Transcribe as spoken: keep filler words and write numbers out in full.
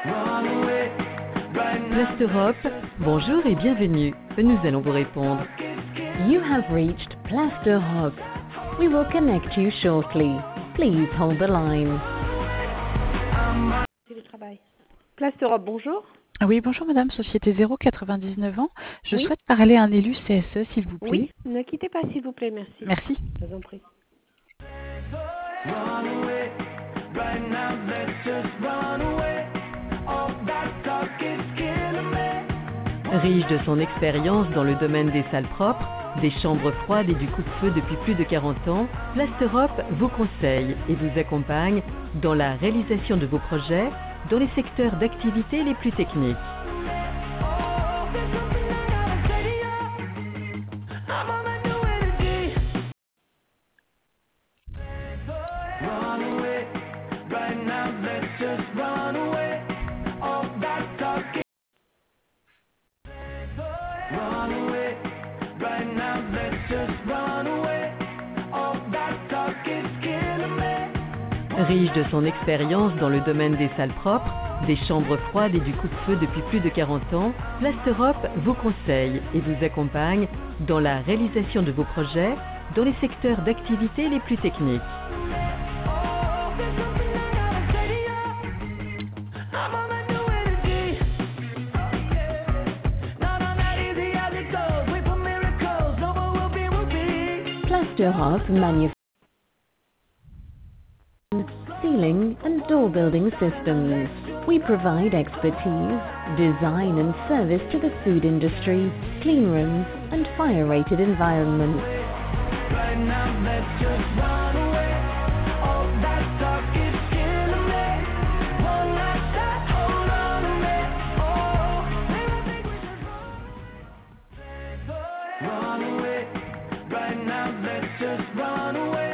Place Europe, bonjour et bienvenue. Nous allons vous répondre. You have reached Place d'Europe. We will connect you shortly. Please hold the line. Télétravail. Place d'Europe, bonjour. Oui, bonjour madame, société zéro quatre-vingt-dix-neuf ans. Je Oui. souhaite parler à un élu C S E, s'il vous plaît. Oui, ne quittez pas s'il vous plaît, merci. Merci. Je vous en prie. Riche de son expérience dans le domaine des salles propres, des chambres froides et du coupe-feu depuis plus de quarante ans, Place Europe vous conseille et vous accompagne dans la réalisation de vos projets dans les secteurs d'activité les plus techniques. Riche de son expérience dans le domaine des salles propres, des chambres froides et du coupe-feu depuis plus de quarante ans, Place Europe vous conseille et vous accompagne dans la réalisation de vos projets dans les secteurs d'activité les plus techniques. Place d'Europe manufacture ceiling and door building systems. We provide expertise, design and service to the food industry, clean rooms and fire-rated environments. Run away, right now let's just run away.